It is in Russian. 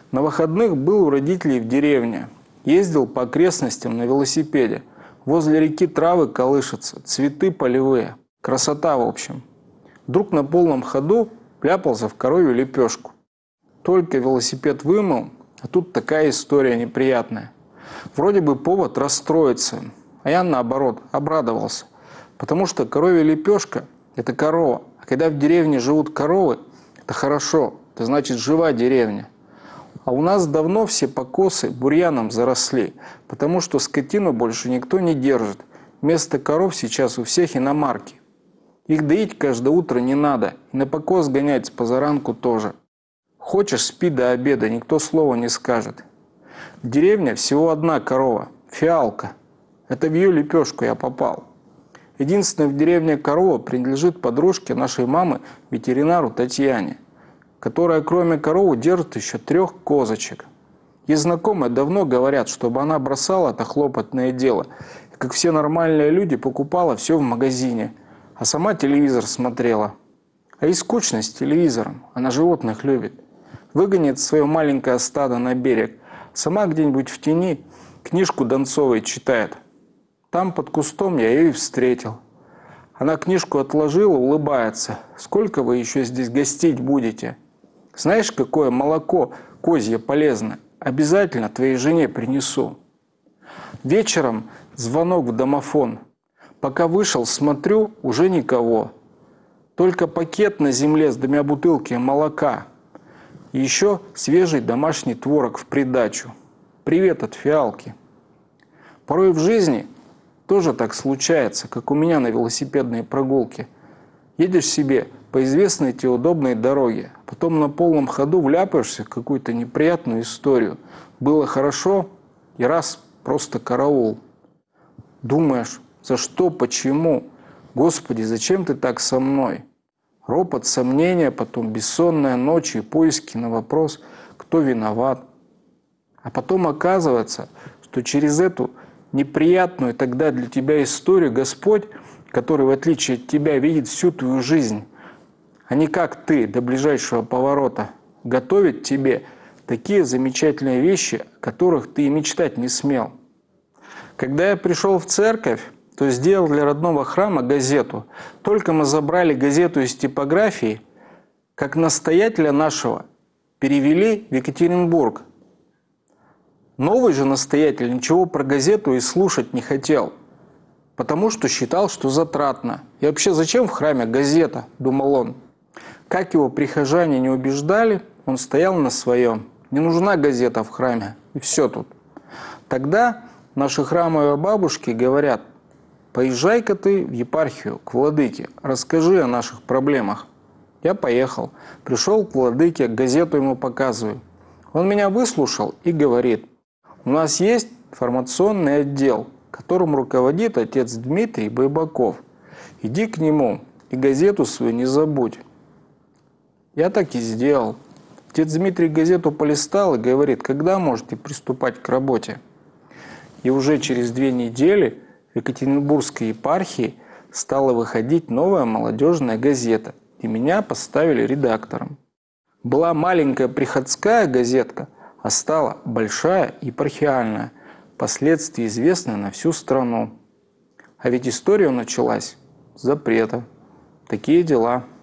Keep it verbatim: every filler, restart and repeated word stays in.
На выходных был у родителей в деревне. Ездил по окрестностям на велосипеде. Возле реки травы колышутся, цветы полевые. Красота, в общем. Вдруг на полном ходу вляпался в коровью лепешку. Только велосипед вымыл, а тут такая история неприятная. Вроде бы повод расстроиться, а я наоборот обрадовался. Потому что коровья лепешка – это корова. А когда в деревне живут коровы, это хорошо, это значит жива деревня. А у нас давно все покосы бурьяном заросли, потому что скотину больше никто не держит. Вместо коров сейчас у всех иномарки. Их доить каждое утро не надо, и на покос гонять с позаранку тоже. Хочешь, спи до обеда, никто слова не скажет. В деревне всего одна корова – фиалка. Это в ее лепешку я попал. Единственная в деревне корова принадлежит подружке нашей мамы, ветеринару Татьяне, которая кроме коровы держит еще трех козочек. Ей знакомые давно говорят, чтобы она бросала это хлопотное дело, и, как все нормальные люди, покупала все в магазине, а сама телевизор смотрела. А ей скучно с телевизором, она животных любит. Выгонит свое маленькое стадо на берег, сама где-нибудь в тени книжку Донцовой читает. Там под кустом я ее и встретил. Она книжку отложила, улыбается. «Сколько вы еще здесь гостить будете? Знаешь, какое молоко козье полезно? Обязательно твоей жене принесу». Вечером звонок в домофон. Пока вышел, смотрю, уже никого. Только пакет на земле с двумя бутылками молока. И еще свежий домашний творог в придачу. Привет от фиалки. Порой в жизни тоже так случается, как у меня на велосипедной прогулке. Едешь себе по известной тебе удобной дороге, потом на полном ходу вляпаешься в какую-то неприятную историю. Было хорошо, и раз просто караул. Думаешь, за что, почему? Господи, зачем ты так со мной? Ропот, сомнения, потом бессонная ночь и поиски на вопрос, кто виноват. А потом оказывается, что через эту неприятную тогда для тебя историю Господь, который в отличие от тебя видит всю твою жизнь, а не как ты до ближайшего поворота, готовит тебе такие замечательные вещи, о которых ты и мечтать не смел. Когда я пришел в церковь, то сделал для родного храма газету. Только мы забрали газету из типографии, как настоятеля нашего перевели в Екатеринбург. Новый же настоятель ничего про газету и слушать не хотел, потому что считал, что затратно. И вообще, зачем в храме газета, думал он. Как его прихожане не убеждали, он стоял на своем. Не нужна газета в храме, и все тут. Тогда наши храмовые бабушки говорят: поезжай-ка ты в епархию, к владыке, расскажи о наших проблемах. Я поехал, пришел к владыке, газету ему показываю. Он меня выслушал и говорит: у нас есть информационный отдел, которым руководит отец Дмитрий Байбаков. Иди к нему и газету свою не забудь. Я так и сделал. Отец Дмитрий газету полистал и говорит: когда можете приступать к работе? И уже через две недели в Екатеринбургской епархии стала выходить новая молодежная газета, и меня поставили редактором. Была маленькая приходская газетка, а стала большая епархиальная, впоследствии известная на всю страну. А ведь история началась с запрета. Такие дела.